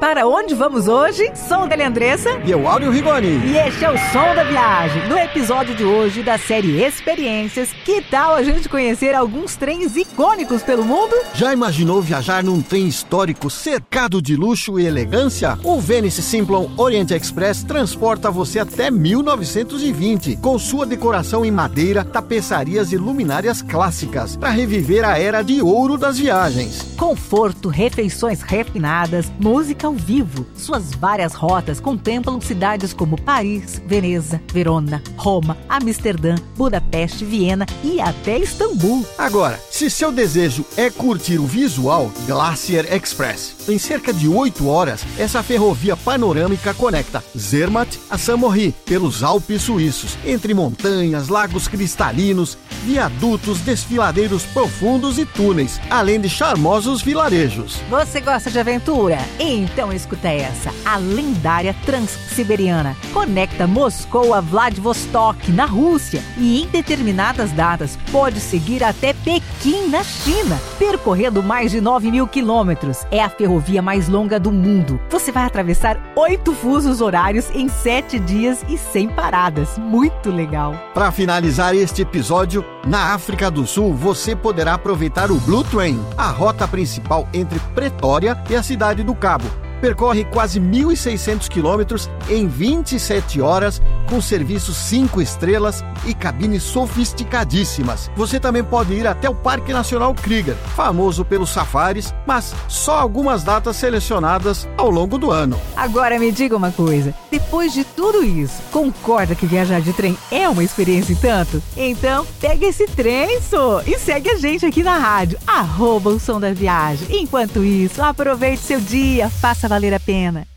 Para onde vamos hoje? Sou Deli Andressa. E eu, Áureo Rigoni. E este é o Som da Viagem. No episódio de hoje da série Experiências, que tal a gente conhecer alguns trens icônicos pelo mundo? Já imaginou viajar num trem histórico cercado de luxo e elegância? O Venice Simplon Orient Express transporta você até 1920, com sua decoração em madeira, tapeçarias e luminárias clássicas, para reviver a era de ouro das viagens. Conforto, refeições refinadas, música ao vivo. Suas várias rotas contemplam cidades como Paris, Veneza, Verona, Roma, Amsterdã, Budapeste, Viena e até Istambul. Agora, se seu desejo é curtir o visual, Glacier Express. Em cerca de 8 horas, essa ferrovia panorâmica conecta Zermatt a Saint-Maurice, pelos Alpes suíços, entre montanhas, lagos cristalinos, viadutos, desfiladeiros profundos e túneis, além de charmosos vilarejos. Você gosta de aventura? Então escuta essa, a lendária Transsiberiana. Conecta Moscou a Vladivostok, na Rússia, e em determinadas datas pode seguir até Pequim, na China, percorrendo mais de 9.000 quilômetros. É a ferrovia mais longa do mundo. Você vai atravessar 8 fusos horários em 7 dias e sem paradas. Muito legal. Para finalizar este episódio, na África do Sul você poderá aproveitar o Blue Train, a rota principal entre Pretória e a cidade do Cabo. Percorre quase 1.600 quilômetros em 27 horas, com serviços 5 estrelas e cabines sofisticadíssimas. Você também pode ir até o Parque Nacional Kruger, famoso pelos safaris, mas só algumas datas selecionadas ao longo do ano. Agora me diga uma coisa, depois de tudo isso, concorda que viajar de trem é uma experiência e tanto? Então, pega esse trem, e segue a gente aqui na rádio, @o Som da Viagem. Enquanto isso, aproveite seu dia, faça valer a pena.